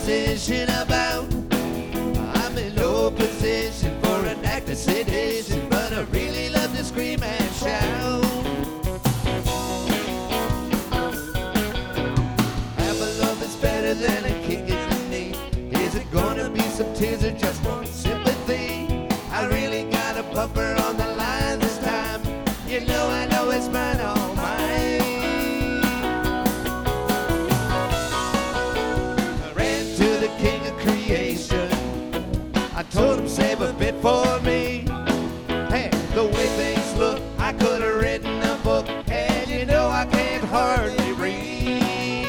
position about. I'm in no position for an active citizen, but I really love to scream and shout. Half a love is better than a kick in the knee. Is it gonna be some tears or just more sympathy? I really got a bumper on the line this time. You know I know it's mine, all mine. I ran to the king of creation. I told him save a bit for me. Hey, the way things look, I could have written a book, and you know I can't hardly read.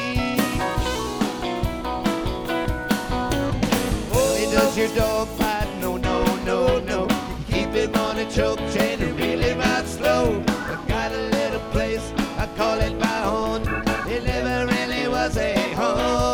Hey, does your dog fight? No, no, no, no. Keep him on a choke chain and really ride slow. I got a little place, I call it my own. It never really was a home.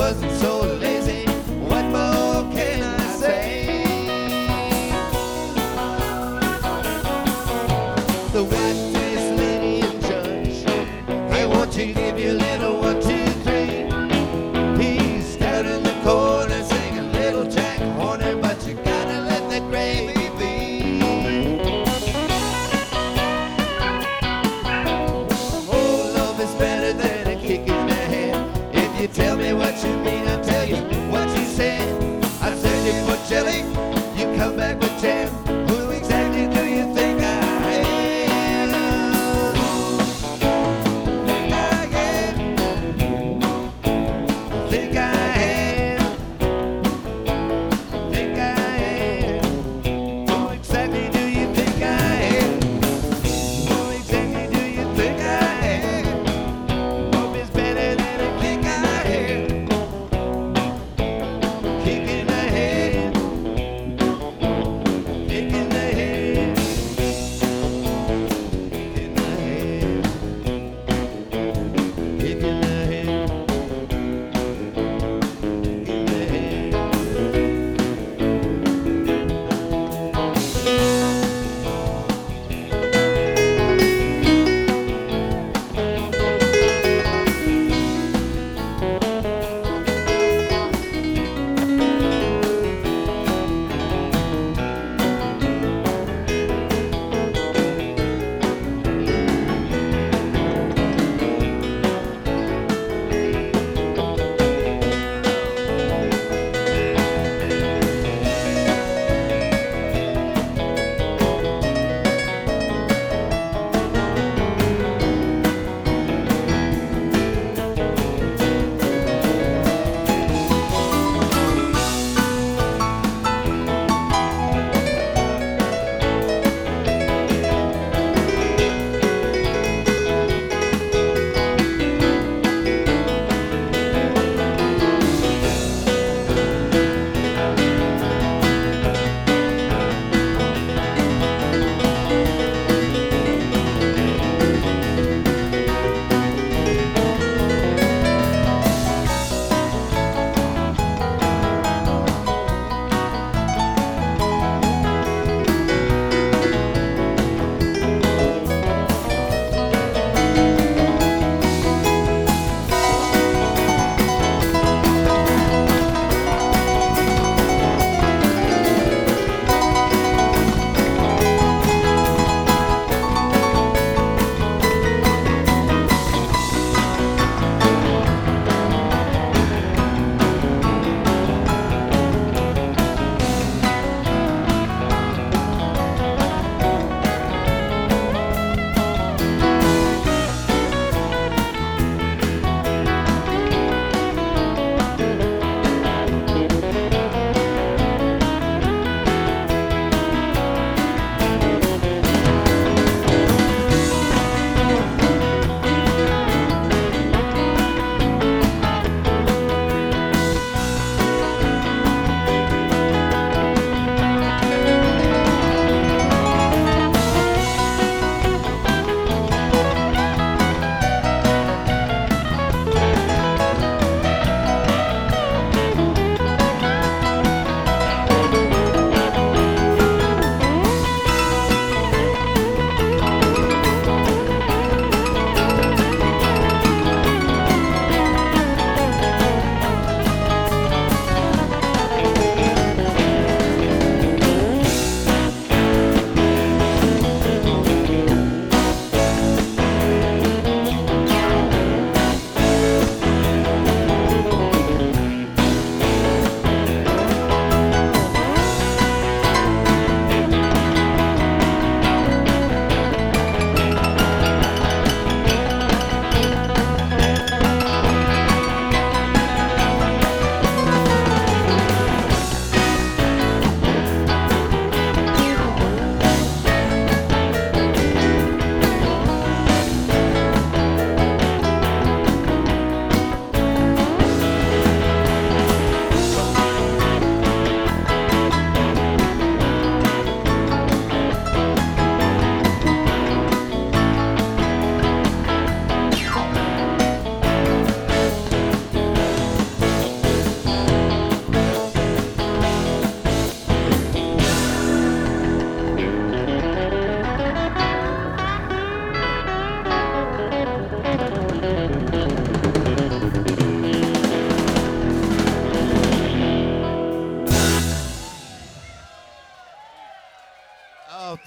wasn't so lazy. What more can I say? The white-faced lady and judge, I want to give you a little 1, 2, 3. He's down in the corner singing Little Jack Horner, but you gotta let that gravy be. Oh, love is better than a kick in the head. If you tell me what you mean, I'll tell you what you said. I said you put jelly, you come back with jam. Who exactly do you think I am? Think I am. Think I am. Think I am. Who exactly do you think I am? Who exactly do you think I am? Hope is better than a kick I am.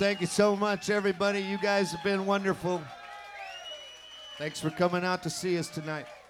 thank you so much, everybody. You guys have been wonderful. Thanks for coming out to see us tonight.